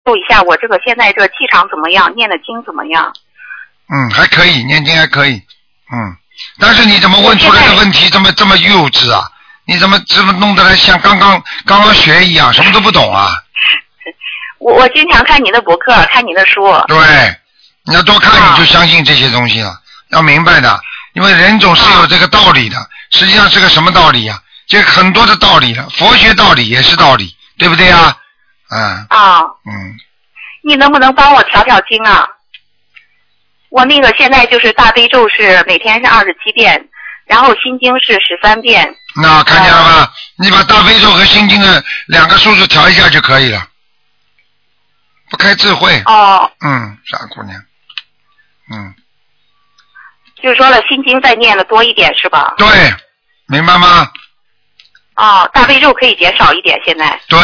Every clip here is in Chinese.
一下我这个现在这个气场怎么样，念的经怎么样？ 还可以，念经还可以。但是你怎么问出来的问题这么幼稚啊？你怎么弄得来像刚刚学一样，什么都不懂啊？ 我经常看你的博客，看你的书。 对，你要多看，你就相信这些东西了。要明白的，因为人总是有这个道理的。实际上是个什么道理呀？这很多的道理了，佛学道理也是道理，对不对啊？ 你能不能帮我调调经啊？我那个现在就是大悲咒是每天是27遍，然后心经是13遍。 那看见了吗？你把大悲咒和心经的2个数字调一下就可以了。不开智慧。傻姑娘。 就是说了，心经再念的多一点是吧？ 对，明白吗？ 大悲咒可以减少一点，现在。 对。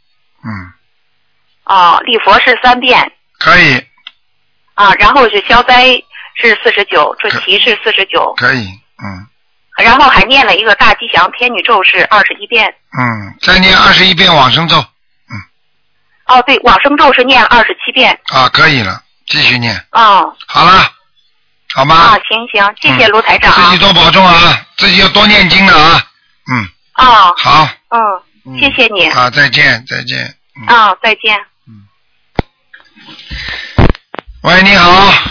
礼佛是3遍。 可以。 然后是消灾是49，准提是49。 可以。 然后还念了一个大吉祥天女咒是21遍。 再念21遍往生咒。 对，往生咒是念了27遍。 可以了，继续念。 好了，好吗？ 行，谢谢卢台长。 自己多保重啊，自己要多念经的啊。好。 谢谢你。 再见。 再见。 喂，你好。